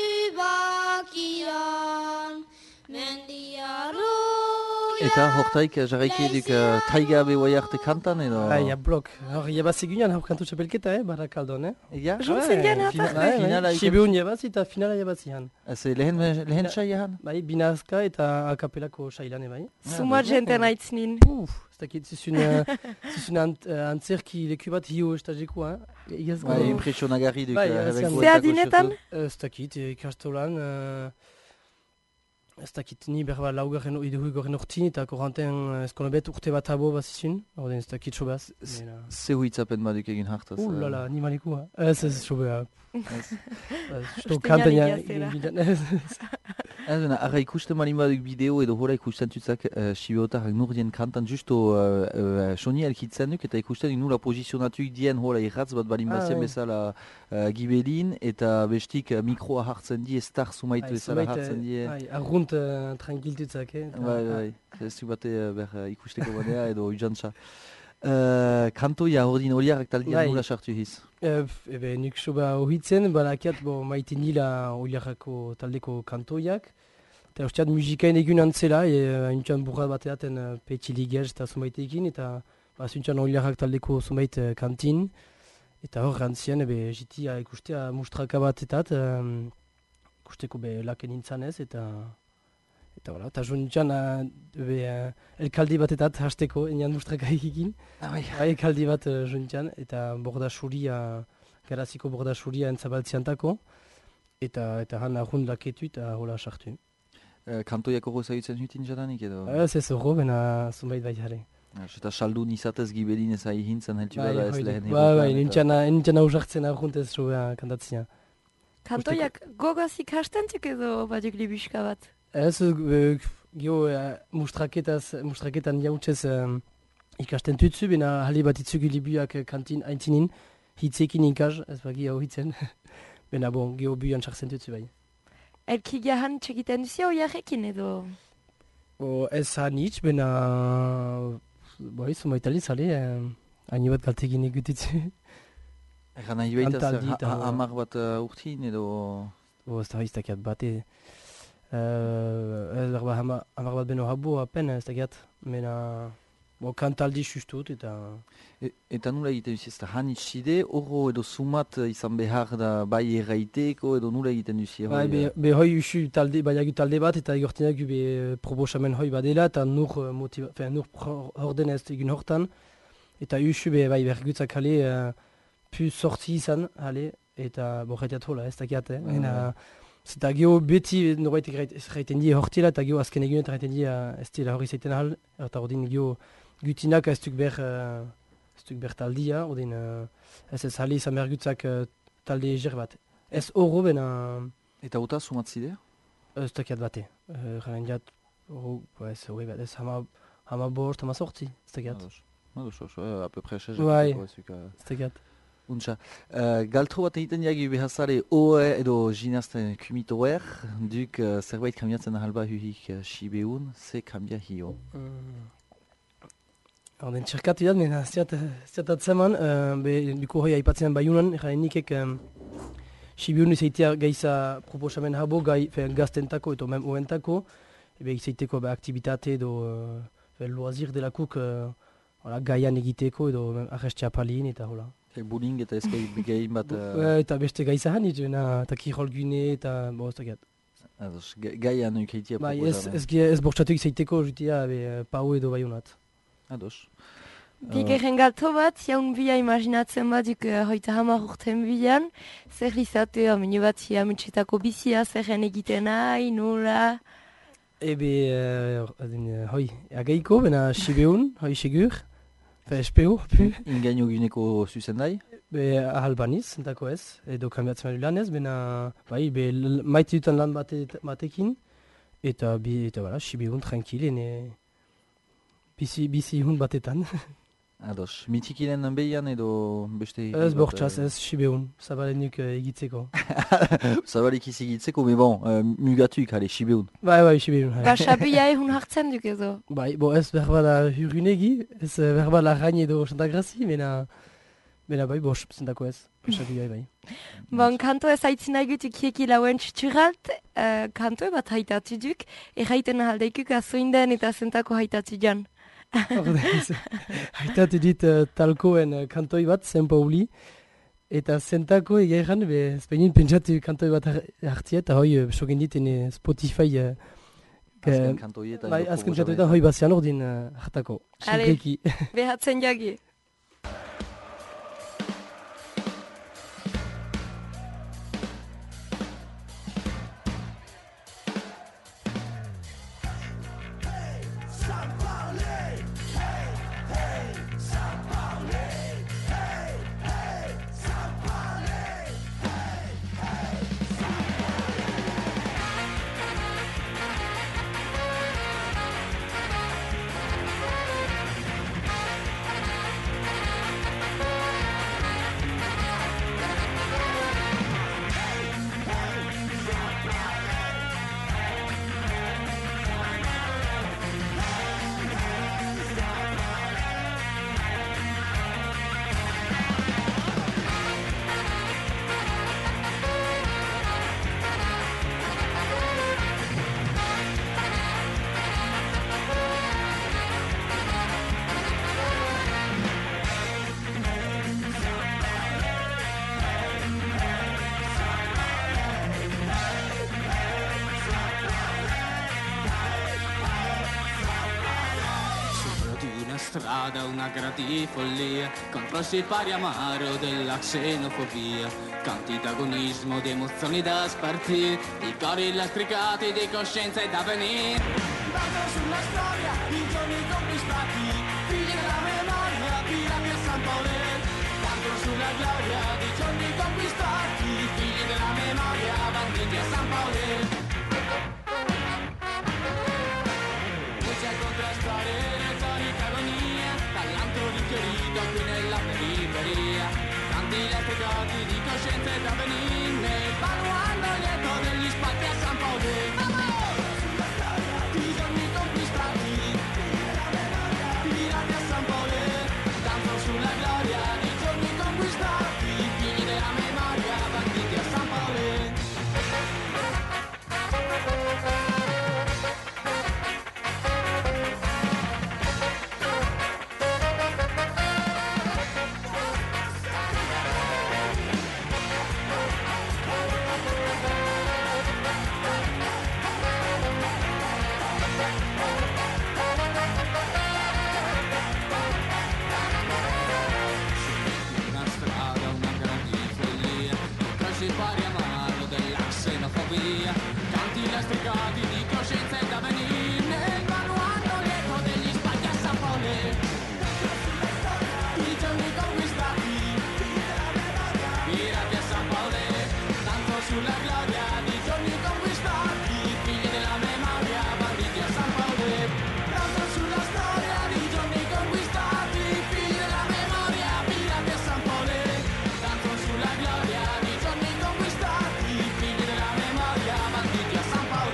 Zubakian mendiaro. Eta hortaik jarraiki eduk uh, taiga behoai arte kantan edo... Bai, ja, blok. Hor, jabazi gunean hor kantu txapelketa, eh, barakaldon, eh? Ega? Juntzen dian hata? Finala... Sibeun jabazi eta finala jabazi han. Ez lehen, lehen txai han? Bai, binazka eta akapelako xailan, bai. Suma jenten aitznin. Uf, ez dakit, zizun, uh, zizun ant, uh, antzerki leku bat hio estagikoa. Eh? Bai, impresionagarri duk. Bai, uh, ez hebenko Ze etako adinetan? xertu. Ez dakit, ikastolan, uh, ez dakit, ni berba laugarren iduhugarren urtin, eta korranten eskolabet urte bat abo bazizun, orden ez dakit sobaz. Ze huitzapen baduk egin hartaz. Uh, lala, ni malikua. Ez ez sobea. Sto Uste kantaina janik jazera. egin ez. Ez dena, ara ikusten malin baduk bideo edo hora ikusten zutzak uh, Sibeotarrak nurdien kantan justo uh, uh, soni elkitzen duk eta ikusten duk nula posizionatuik dien hora irratz bat balin Ah, bazien bai. bezala uh, gibelin eta bestik uh, mikroa hartzen die, star sumait Bai, bezala zumait, hartzen die. Bai, arrunt uh, tranquiltutzak, eh? eta- Bai, bai, ez du bate uh, ber uh, ikusteko badea edo ujantza. Uh, kantoia ordin horiarrak taldian Bai. nula sartu hiz. Eh, pf, ebe, nik soba hohitzen, balakiat bo maite nila oliarrako taldeko kantoiak. Eta usteat musikain egun antzela, e, intxan burrat bateaten uh, petxi ligez eta zumaitekin, eta ba, zuntxan oliarrak taldeko zumait uh, kantin. Eta hor gantzien, ebe, jitia ikustea mustraka batetat, um, ikusteko be laken intzanez, eta eta voilà, eta zuntxan uh, ebe, uh, elkaldi batetat hasteko, enean mustraka egikin. Ah, bai. Bai, elkaldi bat uh, zuntxan, eta borda suria, garaziko borda suria entzabaltziantako, eta eta han ahun laketu eta hola sartu. Uh, kantoiak horro zagutzen hutin jadanik edo? Ez ez horro, bena zunbait bai jare. Eta saldun izatez gibelin ez ahi hintzen heltu Bai, bada ez hoi lehen du. Bai, bai, nintzana, nintzana usartzen ahun ez zua kantatzia. Kantoiak gogaz ikastentzuk edo baduk libuska bat? Ez, uh, gio uh, mustraketaz, mustraketan jautzez um, ikasten tutzu, bena hali bat itzugu libuak kantin aintzinin, hitzekin ikas, ez bagi hau hitzen, bena bon, gio buian sartzen tutzu bai. Elki gahan txekiten duzia oiarrekin edo? O, ez hanitz, bena, bai, zumaitali zale, eh, haini bat galtegin egutitzu. Egan nahi baita zer, Antaldi eta- ha- ha- hamar bat uh, urtin edo... O, ez da iztakiat bate. Uh, ez berba hama- hamar bat beno habo apen, ez dakiat, mena, bo, kantaldi sustut eta... E, eta nula egiten duzi ez da hanitxide, horro edo sumat izan behar da bai erraiteko edo nula egiten duzi? Bai, be, be hoi usu talde, baiagu talde bat eta igortinak be proposamen hoi badela eta nur, uh, motiva, fe, nur pro- horden ez egun hortan. Eta usu be bai bergutzak hale, uh, pu sortzi izan, hale, eta bo jaiteat hola, ez dakiat, eh? Bai, Ena, zeta gio beti norbait erraiten die hortila eta gio azken egunet erraiten die uh, ez dira hori zaiten ahal, eta ordin gio gutinak ez duk ber, uh, ez duk ber taldia, ordin uh, ez ez hale izan bergutzak uh, talde eger bat. Ez horro bena... Eta uta sumat zide? Ez dakiat bate. Garen jat, horro, ez hori bat, ez hama, hama bost, hama sortzi, ez dakiat. Ados, ados, ados, uh, a peu près seize. Bai, Ez ez dakiat. Untxa, uh, galtro bat egiten jagi behazare oe edo ginazten kumitoer, duk uh, zerbait kamiatzen ahalba huhik uh, Sibeun, ze kamia hio. Orden txerkatu jat, mena ziat, ziat atzeman, uh, be, duko hoi aipatzen baiunan, garen nikek um, Sibiun izaitea gaiza proposamen habo, gai fe, gaztentako edo mem oentako, ebe izaiteko be, aktivitate edo uh, fe, loazir delakuk uh, hola, gaian egiteko edo arrestia palin eta hola. Bullying eta ezkai begein bat... Uh, Uh, eta beste gaiza hanit, bena, eta kirol gune eta bo, ez dakiat. ados, ga- gaian ukeitia Bai, ez, proposamen. ez, ge- ez bortxatu izaiteko jutia be, pau edo baiunat. Ados. Bigarren galto bat, jaun bia imaginatzen baduk uh, hoita hamar urten bilan, zer izatea, minu bat zia mitxetako bizia, zerren egiten nahi, nola... Ebe, uh, uh, hoi, agaiko, bena Sibeun, hoi segur, fe espeo, pu. Ingaino guneko zuzendai? Be, ahal baniz, zentako ez, edo kambiatzen badu lan ez, bena, bai, be, l- maite dutan lan bate, batekin, eta, bi, eta, bala, Sibeun, tranquil, ene, bizi, bizi hun batetan. Ados, mitikilen behian edo beste... Ez bortxaz, ez Sibeun, zabalenuk uh, egitzeko. Zabalik izigitzeko, me bon, uh, mugatuik, ale, Sibeun. Bai, bai, Sibeun. bai. Basabia ehun hartzen duk edo. Bai, bo ez berbala hurunegi, ez eh, berbala rain edo Santagrazi, mena, mena bai, bo zentako ez, Basabia bai. Bon, kanto ez haitzin aigutuk hieki lauen txutxuralt, uh, kanto bat haitatu duk, erraiten ahaldeikuk azoinden eta zentako haitatu jan. Ordez, haitatu dit uh, talkoen uh, kantoi bat, Zen Pauli, eta zentako egeran, be, Espainin pentsatu kantoi bat har- hartia, eta hoi, uh, sogin dit ene Spotify uh, Azken kanto horietan Bai, edo azken proposamen. kantoetan hoi bazian ordin uh, jatako. Ale, Simpleki. behatzen jagi. Strada una grati follia contro il sipario amaro della xenofobia, canti d'agonismo di emozioni da spartire, di cori lastricati di coscienza e d'avvenire. Vado sulla storia, i giorni conquistati, figli della memoria, pirati a San Paolo. Vado sulla gloria di giorni conquistati, figli della memoria, banditi a San Paolo. Voce a contrastare retorica agonia, dall'antro richiarito qui nella periferia, canti lastricati di coscienza e d'avvenire, nel baluardo lieto degli spalti a San Paolo. I giorni conquistati, pirati a San Paolo, danzo sulla gloria di giorni conquistati, figli della memoria, banditi a San Paolo. Una strada, una grande follia, contro il sipario amaro della xenofobia, canti lastricati di coscienza e d'avvenire, nel baluardo lieto degli spalti a San Paolo. I giorni conquistati, pirati a San Paolo, tanto sulla gloria di giorni conquistati, figli della memoria, banditi a San Paolo. Tanto sulla storia di giorni conquistati, figli della memoria, pirati a San Paolo. Tanto sulla gloria di giorni conquistati, figli della memoria, banditi a San Paolo.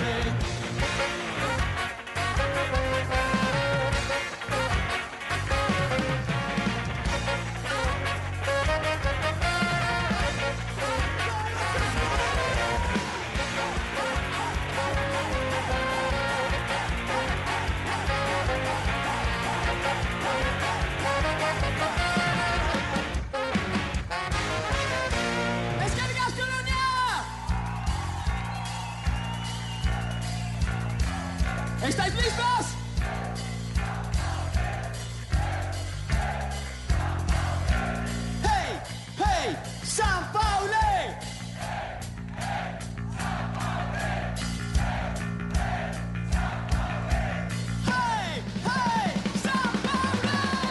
¡Descargas Colonia! ¿Estáis listos? ¡Hey! ¡Hey! ¡San Paolo! ¡Hey! ¡Hey! ¡San Paolo!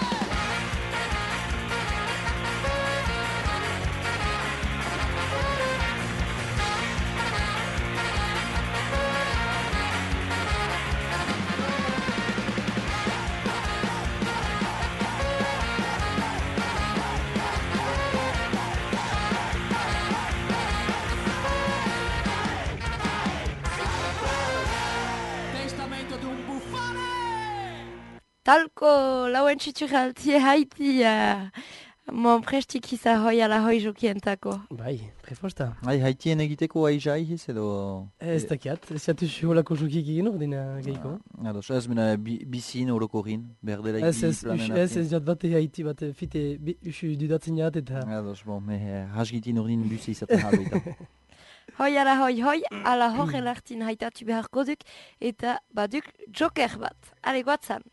Testamento di un buffone! Talko lauen txituraltie haitia. Mon prestik iza hoi ala hoi jokientako. Bai, prefosta. Hai, haitien egiteko aizai hiz edo... Ez dakiat, ez jatu holako jokik egin ordina geiko. Ados, ez mena bi- bizin orokorin, berdela Ez ez, us- ez ez jat bate haiti bat fite bi- usu dudatzen jat eta... Ados, bon, me hasgitin ordin buzi izaten halu eta. Hoi ala hoi hoi, ala horren hartin haitatu beharko duk, eta baduk joker bat. Ale, guatzan.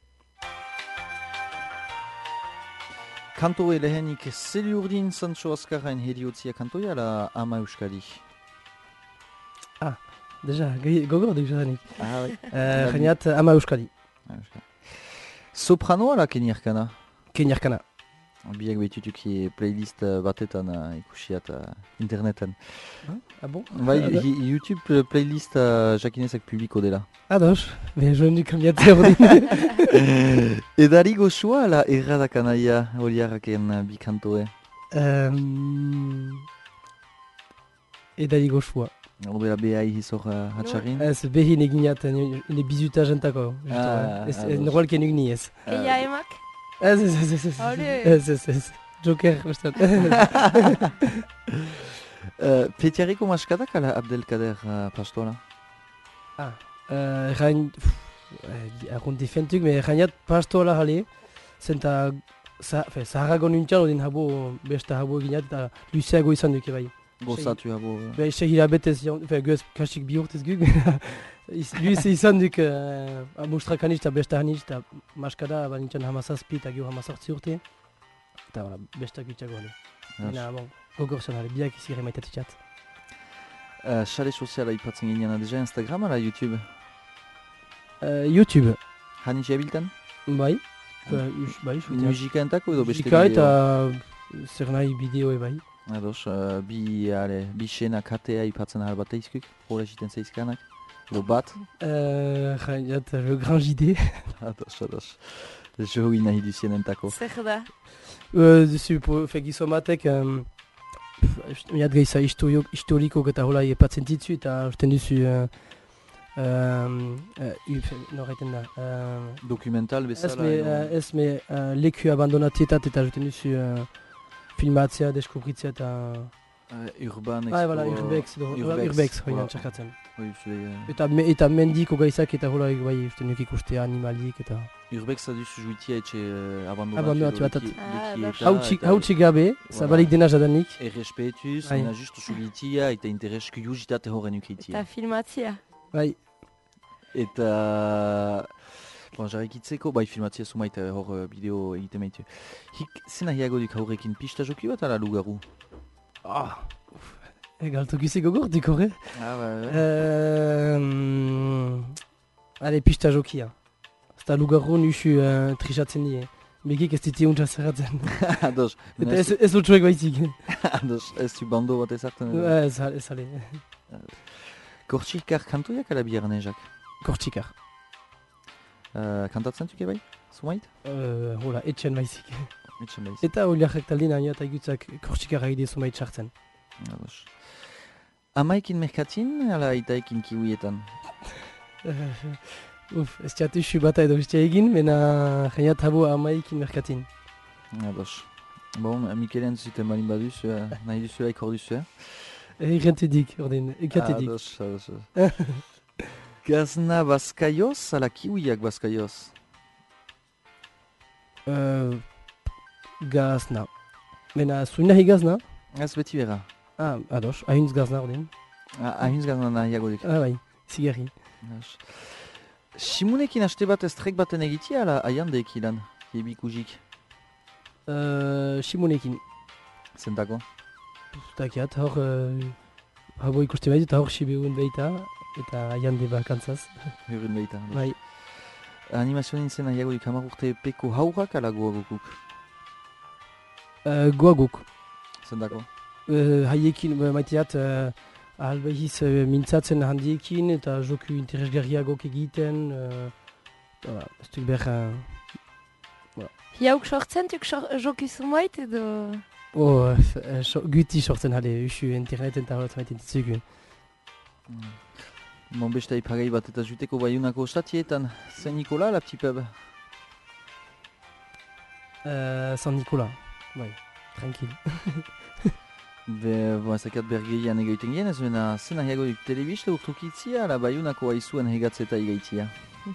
Kantoe lehenik zeli urdin Sancho Azkarrain heriotzia kantoia ala ama euskadi? Ah, deja, gogor duk jazanik. Ah, bai. Geniat ama euskadi. Soprano ala Kenierkana? Kenierkana. Biak behitutuk playlist batetan uh, ikusiat uh, interneten. Ah bon? Bai, YouTube playlist uh, jakinezak publiko dela. Ados, beha joan duk kamiatzea ordin. Edari goxua ala erradak anaia horiarraken uh, bi kantoe? Um, edari goxua. Orbera behai hizor uh, hatxarin? Ez, behin eginat, ne bizuta jentako. Norolken ugni ez. Eia emak? Ez, ez, ez, ez, ez, ez, ez, ez, Joker, bestat. Petiariko maskadak ala Abdelkader uh, pastola? Ah, errain, errun difentuk, me errainat pastola jale, zenta, zaharagon untxan odin habo, besta habo eginat, eta luzeago izan duke bai. Gozatu habo. Be, ise hilabetez, göz kasik bi urtez guk. Luze izan duk, mustrak haniz eta besta haniz, eta maskada banintzen hamazazpi eta gio hamazortzi urte. Eta voilà, bestak bitxago hale. Baina, bon, gogor zan hale, biak izire maitatutxat. Xale soziala ipatzen ginean deja Instagram ala YouTube? YouTube. Haniz jabiltan? Bai. Bai, musika entako edo beste bideo? Musika eta zer nahi bideoe bai. Ados, uh, bi, ale, bi xena katea ipatzen ahal bat eizkuk, hori egiten zeizkanak, edo bat? Uh, Jaiat, le grand J D. Ados, ados, jo hori nahi duzien entako. Zer da? Uh, duzu, fe gizomatek, um, miat gaiza historiko eta hola epatzen ditzu, eta usten duzu, uh, um, uh, norreiten da. Uh, Dokumental bezala? Ez me, uh, uh, leku abandonatietat eta usten duzu, uh, filmatzea, deskubritzea eta... Uh, urban Expo... Ah, voilà, Urbex, Urbex, Urbex, hori nan txakatzen. Uh... Eta, me, eta mendiko gaizak eta hola, bai, uste nuk ikustea animalik eta... Urbex aduzu juitia etxe uh, abandonatu... Abandonatu batat. Hautsi gabe, zabalik dena jadanik. Errespetuz, ena justu juitia eta interes kuriositate horren ukeitia. Eta filmatzea. Bai. Eta... Bon, jarrikitzeko, bai filmatzea sumait hor uh, bideo egite maitu. Hik, zena hiago duk haurrekin pista joki bat ala lugaru? Ah, uff, egaltu giziko gordik horre. Ah, bai, bai. Um, ale, pista jokia. Zta lugaru nusu uh, trisatzen die. Begik ez diti untsa zerratzen. Ados. Eta ez, ez utxuek baizik. Ados, ez du bando bat ezartzen. Ez, ez ale. Kortxikar kantoiak ala biarnezak? Kortxikar. Uh, kantatzen tuke bai? Zumait? Uh, hola, etxen baizik. Etxen baizik. Eta holiak taldin aina eta igutzak kortxikarra ide zumait sartzen. Ados. Amaikin merkatin ala itaikin kiwietan? Uh, uf, ez txatu xu bata edo bestia egin, mena jaiat habo amaikin merkatin. Ados. Bon, Mikelen zuten balin baduz, uh, nahi duzu laik hor duzu, eh? Egentu dik, ordin, ekatedik. Ados, ados. Gazna bazkaioz, ala kiwiak bazkaioz? Uh, gazna. Mena, zuin nahi gazna? Ez beti bera. Ah, ados, ahuntz gazna ordin. Ah, ahuntz gazna nahiago dik. Ah, bai, zigarri. Simunekin haste bat estrek baten egitia, ala aiandek ilan, hiebikujik? Uh, Simunekin. Zentako? Takiat, hor, uh, habo ikuste behit, eta hor sibeun behita. Eta aiande bakantzaz. Hurren behita. Bai. Animazioa zen nahiago dik hamar urte peko haurak ala goagokuk? Uh, goagok. Zendako? Uh, haiekin, maiteat, uh, ahal behiz uh, mintzatzen handiekin eta joku interesgarriagok egiten. Uh, uh, ez duk behar... Uh, Hiauk sortzen duk joku zumait edo... Oh, uh, so, guti sortzen hale, usu interneten eta holat maiten ditzugun. Mm. Mon besta ipagai bat eta juteko baiunako ostatietan. Saint Nicolas, la petit pub? Uh, Saint Nicolas, bai, tranquil. Be, bon, ezakat bergeian egaiten gen, ez bena zena hiago duk telebista urtukitzia, la baiunako haizuen hegatzeta igaitia?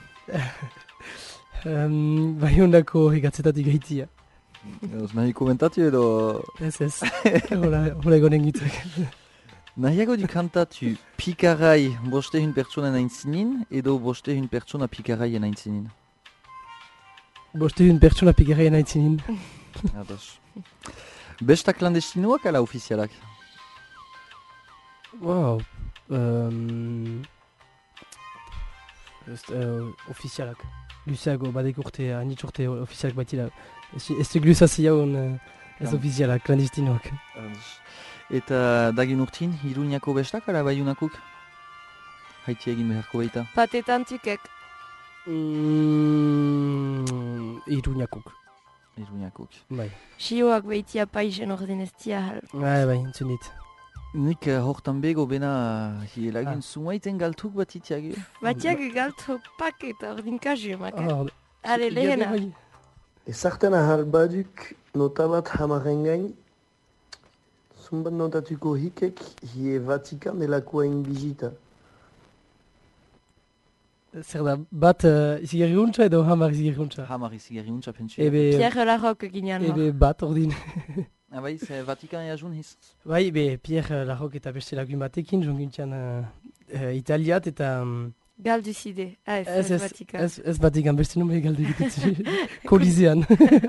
um, baiunako hegatzetat igaitia. Ez nahi komentatu edo... Ez ez, hola egonen gitzak. Nahiago du kantatu pikarai bostehun pertsonen aintzinin edo bostehun pertsona pikaraien aintzinin? Bostehun pertsona pikaraien aintzinin. Ados. Besta klandestinoak ala ofizialak? Wow. Um, uh, ofizialak. Luzeago, badek urte, anitz urte ofizialak baitila. Ez duk luzazi jaun uh, ez ofizialak, klandestinoak. Eta dagin urtin, Iruñako bestak ala Baiunakuk? Haiti egin beharko baita? Patetan tukek. Mm, Iruñakuk. Iruñakuk. Bai. Sioak behitia paisen ordin ez tia hal. Bai, bai, entzun dit. Nik uh, hortan bego bena hielagin ah. Zumaiten galtuk bat itiagu? Batiak galtu paket ordin kazu emak. Ale, lehena. Ezartan ahal baduk nota bat hamaren gain, zumbat notatuko hikek hie Vatikan delakoa in bizita. Zer da, bat uh, izigarri huntza edo hamar izigarri huntza? Hamar izigarri huntza pentsu. Ebe... Pierre Larroque ginean hor. Ebe bat ordin. Ah bai, ze Vatikan eazun hiz? Bai, be, Pierre Larroque eta beste lagun batekin, jongintian uh, uh, Italiat eta... Um, Galdu zide, ah, ez, ez, ez Vatikan. Ez, ez Vatikan, beste numere galdu egitetzi, kolizean.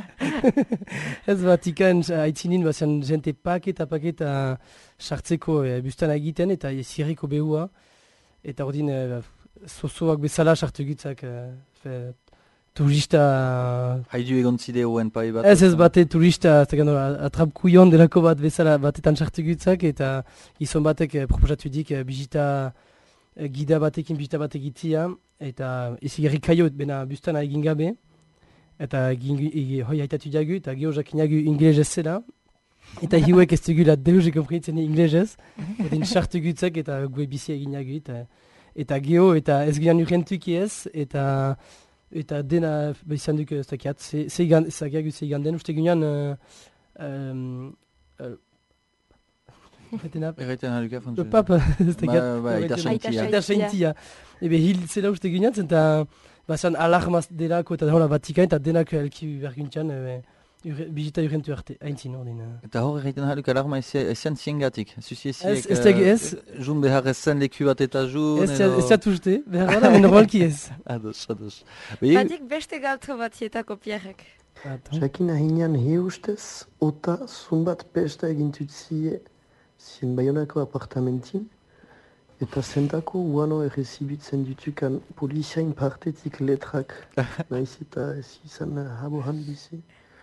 Ez Vatikan, haitzinin, bazian jente paketa paketa sartzeko e, bustan egiten eta zirriko behua. Eta ordin, e, zozoak bezala sartu egitzak, e, turista... Haidu egon zide hoen pai bat? Ez ez bate turista, atrap kuion delako bat bezala batetan sartu egitzak eta gizon batek e, proposatu dik e, bizita... Gida batekin bizita bat egitzia, eta izigarri kaio bena bustana egin gabe, eta hoi haitatu diagu, eta geho jakinagu inglesez zela, eta hiuek ez dugula deus ekompritzen inglesez, odin sartu gutzak eta gue bizi egin nagu, eta, eta geho eta ez ginean urrentuki ez, eta eta dena izan duk ez dakiat, zegagu zeigan den, uste ginean... Uh, um, uh, Erraiten haluka frantzuz. Le pape, ez tekat. Ba, aita saintia. Aita saintia. Ebe hil zela uste ginean, eta bazan alarmaz delako eta hola Vatikan, eta denak elki bergintxan, bizita urrentu arte, haintzin ordin. Eta hor erraiten haluka alarma ezian ziengatik. Zuzi eziek, ez. Jun behar ezen leku bat eta jun. Ez zatuzte, behar bada, men normalki ez. Ados, ados. Batik beste galtro bat zietako Pierrek. Jakin ahinean he ustez, ota zumbat pesta egintutzie, zien Baionako apartamentin, eta zentako uano errezibitzen ditukan poliziain partetik letrak, naiz eta ez izan habohan bizi.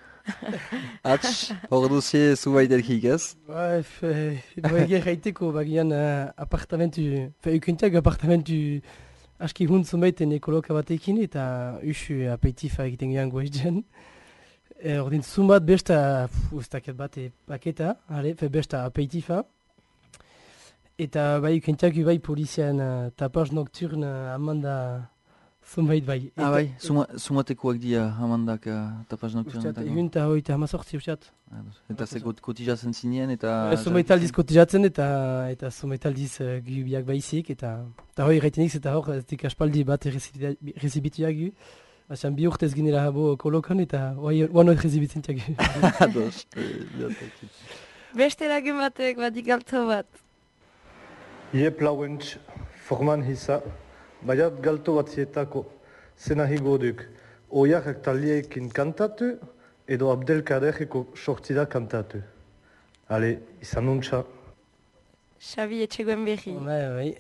Atx, hor duzie zubait erkik ez? Ba, eger haiteko bagian apartamentu, fe ukuntiak apartamentu aski hunt zumaiten ekoloka batekin, eta usu apeitifa egiten gehan goizien. E, ordin zumbat besta, ustaket bate paketa, ale, fe besta apeitifa. Eta bai, kentiak bai polizian uh, tapaz nocturne uh, amanda zumbait bai. Ah bai, sumatekoak dia amandak uh, tapaz nocturne. Ustat, egun eta hoi eta hamazortzi ustat. Eta ze kotizatzen zinien eta... Zumait aldiz kotizatzen eta eta zumait aldiz uh, gubiak baizik eta eta hoi reitenik eta hor ez dik aspaldi bat rezibituak gu. Baina bi urtez ginela habo kolokan eta oan hori rezibitzen tiak gu. Ados. Beste lagun batek bat ikalto bat. Ie plauentz forman hisa, baiat galto bat zietako zenahi goduk oiarrak taliekin kantatu edo Abdelkadereko sortzida kantatu. Ale, izan nuntza. Xabi etxegoen berri. Bai, bai.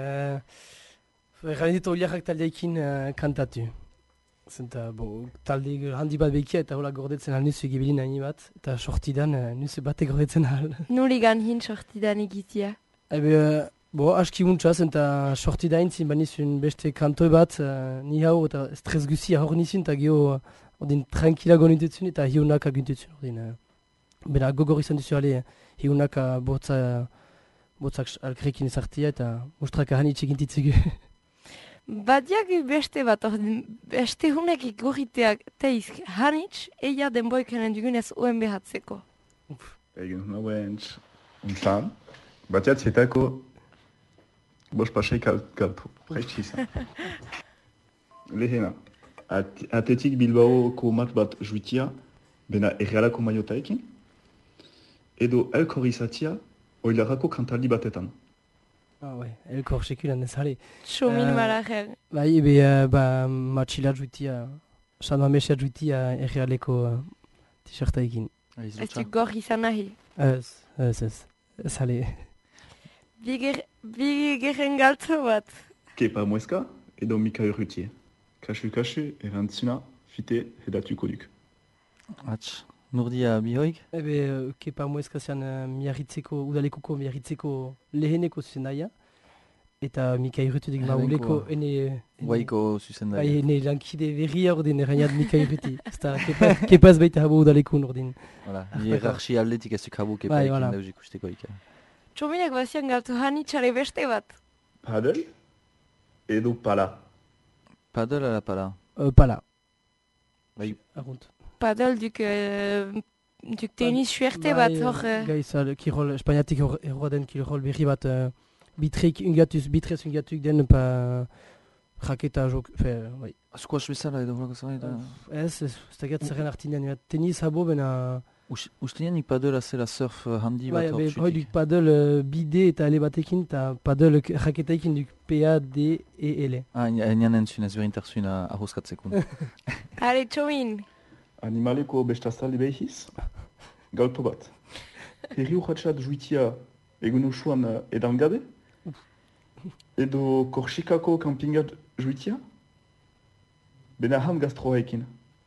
Erran ditu oiarrak taliekin kantatu. Zenta, bo, talde handi bat bekia eta hola gordetzen ahal nuzu egibilin haini bat, eta sortidan nuzu bate gordetzen ahal. Nuligan hin sortidan egitia? Ebe, bo, aski muntzaz, eta sorti da intzin, banizun beste kantoi bat, uh, ni hau eta stres guzia hor nizun, eta geho, ordin, tranquilago nintetsun, eta hiunak aguntetsun, ordin. Uh, bena, gogor izan duzu ale, hiunak uh, botza, botzak alkrekin ezartia, eta mostrak ahanitxe gintitzegu. Badiak beste bat, ordin, beste hunek igorriteak teiz hanitx, eia denboikenen dugunez oen behatzeko. Egin hunauentz, untan, batiat zietako, Bos pasei galtu, prest izan. Lehena, Athletic Bilbaoko mat bat juitia, bena errealako maiotaekin, edo elkorri izatia, oilarako kantaldi batetan. Ah ouais, elkor sekulan ez hale. Txomin Euh, malajer. Bai, ebe, uh, ba, matxila juitia, san mamesa juitia errealeko uh, t-shirta ekin. Ez du gor izan nahi. Ez, ez, ez, ez hale. Biger- Bigeren galtzo bat. Kepa mueska edo Mika Urrutie. Kasu-kasu, erantzuna, fite edatuko duk. Atx, Nurdia bihoik? Ebe, uh, kepa mueska zian uh, miarritzeko, udalekuko miarritzeko leheneko zuzendaia. Eta Mika Urruti dik mauleko ene... Waiko zuzendaia. Bai, ene lankide berria ordin errainat Mika Urruti. Zta, kepa, kepaz baita habo udalekun ordin. Voilà, hierarchi aldetik ez duk habo kepa Bai, ekin voilà. dauz ikusteko ika. Txominak bazian galtu hanitxare beste bat. Padel edo pala. Padel ala pala? Uh, pala. Bai. Argunt. Padel duk, uh, duk tenis suerte bat hor. Uh, Gaiza, kirol, espainiatik hor- erroa den kirol berri bat, uh, bitreik ungatuz, bitrez ungatuk den, pa raketa jok, fe, bai. Squash bezala edo horako zara eta... Ez, ez, ez da gat zerren artinean, ja, tenis habo bena... Ustenean nik padela zela surf uh, handi Bai, bat be, hor hoi txutik. duk padel uh, bide eta ale batekin, eta padel k- raketaikin duk P A D E L. Ah, nian entzun ez berintarzun ahoskatzekun. Hale, txomin. Animaleko bestazaldi behiz, galto bat. Herri urratxat juitia egun usuan uh, edan gabe, edo Korsikako kampingat juitia, bena ham gastroekin.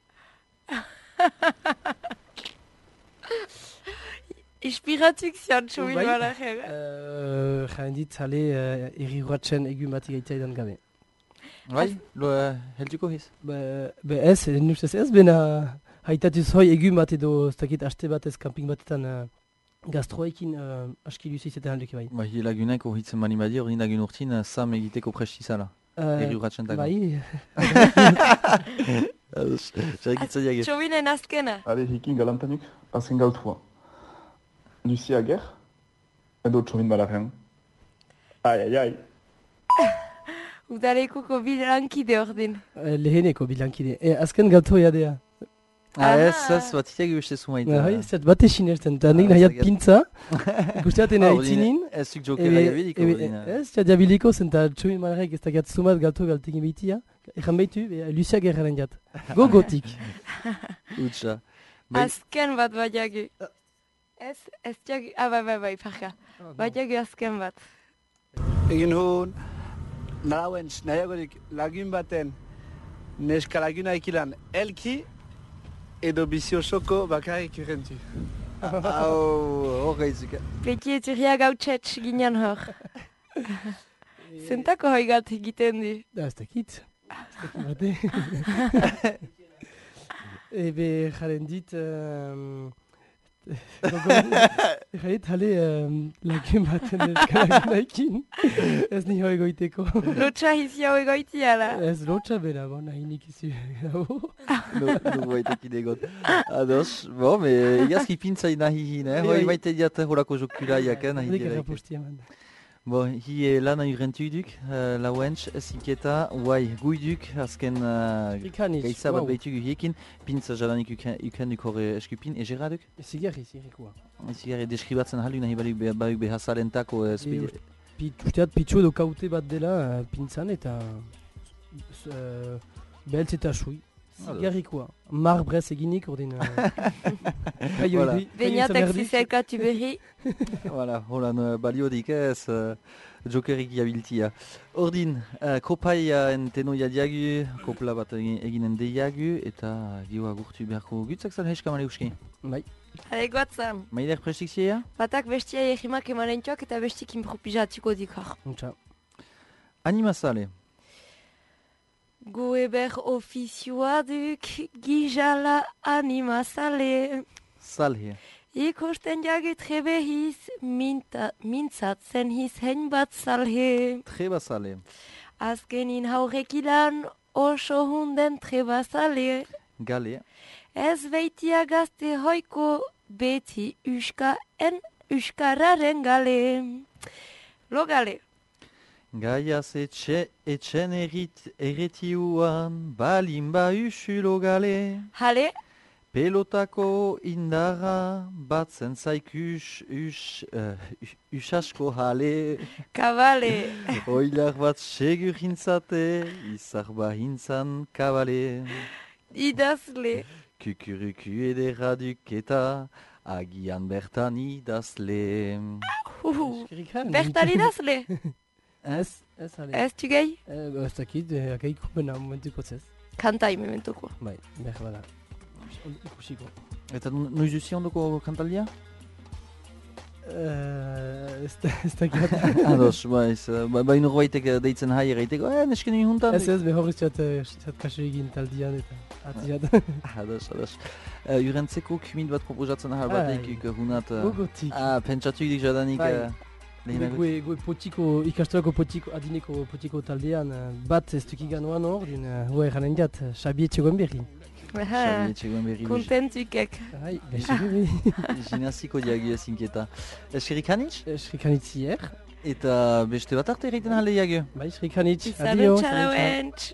Inspiratuk zian txomin Bai. malajer. Uh, Jain dit, zale, uh, erri urratxen egun bat gaita edan gabe. Bai, lo uh, helduko hiz? Be, be ez, nustez ez, bena haitatuz hoi egun bat edo, ez dakit, aste bat ez, camping batetan uh, gastroekin uh, aski luziz eta handuke bai. Bai, lagunak horritzen mani badi, hori lagun urtin uh, sam egiteko prestizala. Uh, Erri urratxen dago. Bai. Zerrekitza diage. Txominen azkena. Ale, hikin galantanuk, azken galtua. Lucia Aguer, edo txomin balaren. Ai, ai, ai. Udalekuko bilankide ordin. Uh, leheneko bilankide. E, azken galto jadea. Ah, ez, ez, bat itiak uste zumaita. Bai, zet bate sinesten, eta nik nahiat pintza, ikusteaten Ah, aitzinin. ez zuk jokera jabiliko, ordina. Ez, ja jabiliko zen, eta txumin malarek ez da gat sumat galto galtekin behitia. Egan behitu, e, Lucia Gerraren jat. Gogotik. Utsa. Azken bat baiagu. Ez, ez jagu, ah, bai, bai, bai, parka. Baiagu azken bat. Egin hon, narauentz, nahiagorik lagun baten neska laguna ikilan elki edo bizi osoko bakarrik urrentu. Hau, hor gaizuka. Beti eturria gautxetx ginen hor. Zentako hoi galt egiten du. Da, ez dakit. Ez dakit bate. Ebe, jaren dit... Um, Jait, hale, um, lagun baten neska lagunaikin. Ez ni hoi goiteko. Lotxa hizi hau egoiti ala. Ez lotxa bera, bon, nahi nik izu. Nugu baitekin egot. Ados, bo, me egazki pintzai nahi hin, eh? Hoi maite diat horako jokulaiak, eh? Nahi Nik diraik. erraposti eman. Bo, hi e lana urrentu duk, uh, lauentz, ez inketa, guai, gui duk, azken uh, Ikaniz, gaitza bat wow. behitu guhiekin, pintza jadanik uken, uken duk horre eskupin, egera duk? Zigarri, zigarrikoa. Zigarri deskribatzen halu nahi baluk be- baluk behazalentako uh, E, Pit, usteat pitxo edo kaute bat dela uh, pintzan eta uh, beltz eta sui. Zigarrikoa. Marbrez eginik ordin. Voilà. Beñatak zizelkatu berri. Voilà, holan uh, baliodik ez, uh, jokerik jabiltia. Ordin, uh, kopaia tenoia diagu, kopla bat egin- eginen deiagu, eta gioa gurtu beharko gutzak zan heiska male uski. Bai. Hale, goatzan. Maider prestikzia? Batak bestia egimak emanentioak eta bestik impropizatuko dik hor. Untsa. Animazale. Gu eber ofizioa duk gijala animazale. Salhe. Ikusten jagu trebehiz minta, mintzatzen hiz hein bat salhe. Trebazale. Azkenin haurekilan oso hunden trebazale. Gale. Ez beitia gazte hoiko beti uska en uskararen gale. Lo gale. Gaiaz etxe, etxen errit, erretiuan, balin ba usulo gale. Hale, Pelotako indarra batzen zaikus us, uh, usasko jale. Kabale. Oilar bat segur hintzate, izar bahintzan kabale. Idazle. Kukuruku edera duketa, agian bertan idazle. Uhu, bertan idazle. Ez, ez, ale. Ez tugei? Ez dakit, agaiko bena momentuko ez. Kantai mementuko. Bai, behar bada. Ikusiko. Eta noiz duzi ondoko kantaldia? Ez dakit. Ados, baiz, bai norbaitek deitzen hai egiteko, eh, nesken nien juntan? Ez ez, behar izat kaso egin taldian eta atziat. Ados, ados. Jurentzeko kumit bat proposatzen ahal batek, hunat... Gogotik. Ah, pentsatu dik jadanik... Gue potiko, ikastolako potiko, adineko potiko taldean, bat ez dukigan oan hor, duen, hoa eranen diat, Xabi Etxegoen berri. Xabi Etxegoen berri. Kontentukek. Hai, gaixerri. Ginaziko diagia zinketa. Eskerik hanitz? Eskerik hanitz hier. Eta beste bat arte egiten halde diagia. Bai, eskerik hanitz. Adio. Txalauentz.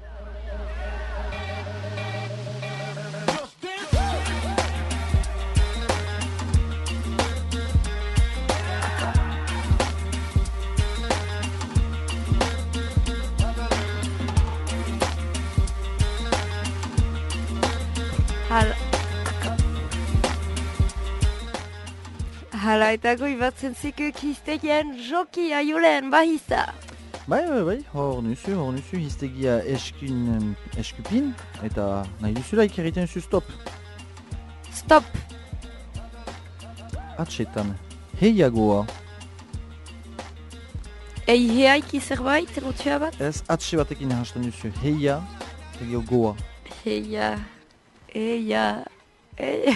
Hala. Hala eta goi batzen zikuk hiztegian joki aiolen bahiza. Bai, bai, bai, hor nuzu, hor nuzu hiztegia eskin, eskupin, eta nahi duzula ikeriten zu stop. Stop. Atxetan, heiagoa. Ei heiaiki zerbait, lotua bat? Ez, atxe batekin hasten duzu, heia, eta goa. Heia... Eia... Eia...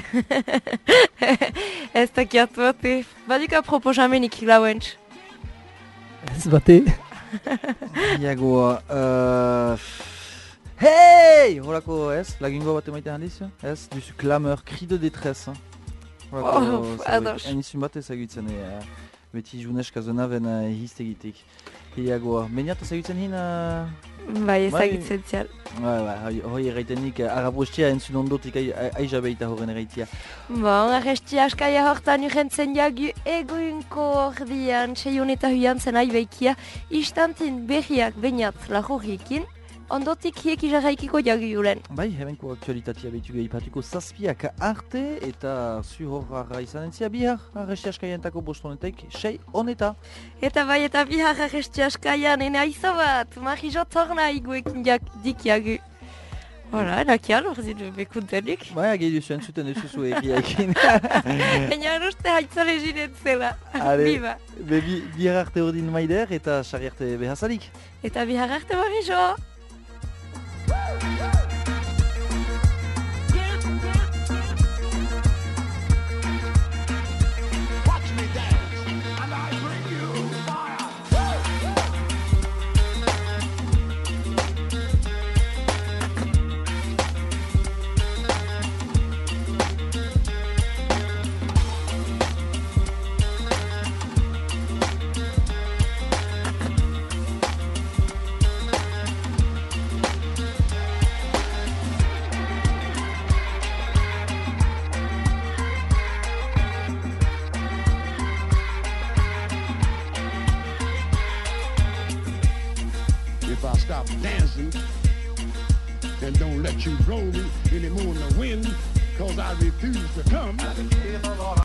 Ez dakiat bate. Badika proposamenik lauentz. Ez bate. Iagoa... Uh... Hei! Horako ez, lagingoa bate maite handiz? Ez, duzu klameur, cri de détresse. Oh, ados. Enizun bat ezagutzen, e, beti juneska zonaven uh, hiztegitik. Iagoa, meniat ezagutzen hin... Uh... Bai, ezagutzen zial. Bai, bai, hoi erraiten nik, arabostia entzun ondotik aiza behita horren erraitia. Bon, arrestia askaia hortan urentzen jagu eguinko ordian, seion eta huian zen aibeikia, istantin berriak bainat lagorriekin, ondotik hiek izarraikiko jagu julen. Bai, hemenko aktualitatea behitu gehiapatuko zazpiak arte, eta zu horra izan entzia bihar, arrestia askaiantako bostonetek, sei honeta. Eta bai, eta bihar arrestia askaian, ene aizo bat, marri jotorna iguekin dikiagu. Hora, nakial hor zidu bekuntenik. Bai, agei duzu entzuten duzu zu egiaekin. Baina uste haitzale jinet zela. Biba. Bihar arte ordin maider eta sarri arte behazalik. Eta bihar arte marri jo. I stop dancing and don't let you roll me anymore in the wind, cause I refuse to come.